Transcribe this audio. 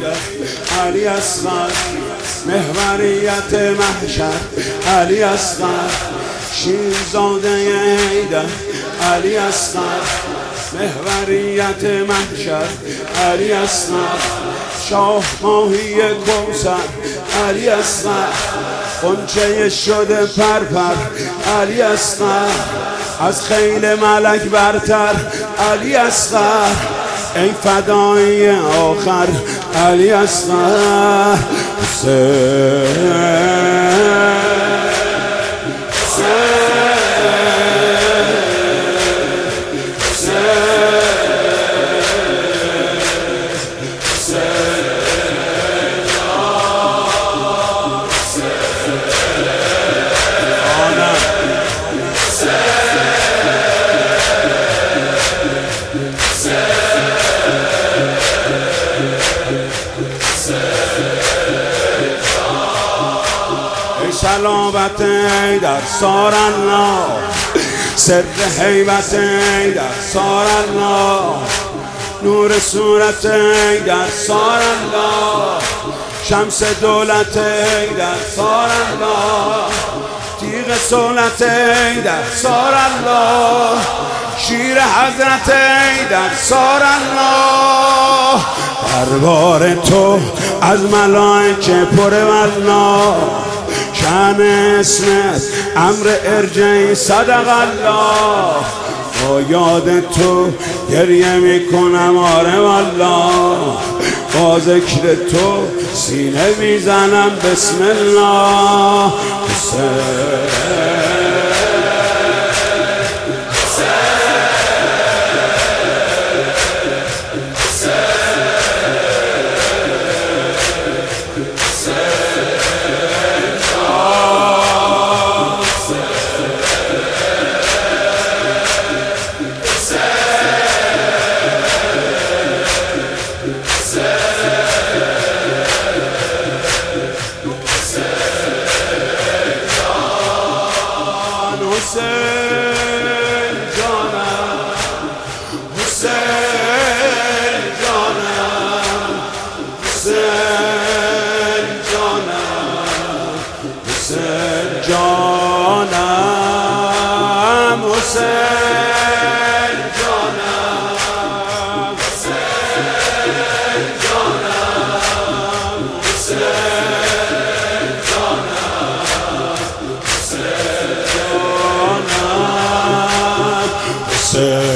علی اصغر محوریت محشر علی اصغر شیرزاده حیدر علی اصغر محوریت محشر علی اصغر شاه ماهی کوثر علی اصغر غنچه شده پرپر علی اصغر از خیل ملک برتر علی اصغر ای فدایی آخر علی اصغر سلامت حیدر سار الله سر هیبت حیدر سار الله نور صورت حیدر سار الله شمس دولت حیدر سار الله تیغ صولت حیدر سار الله شیر حضرت حیدر سار الله دربار تو از ملائکه پر والله شأن اسمت امر ارجعی صدق الله با یاد تو گریه میکنم آره والله با ذکر تو سینه میزنم بسم الله حسین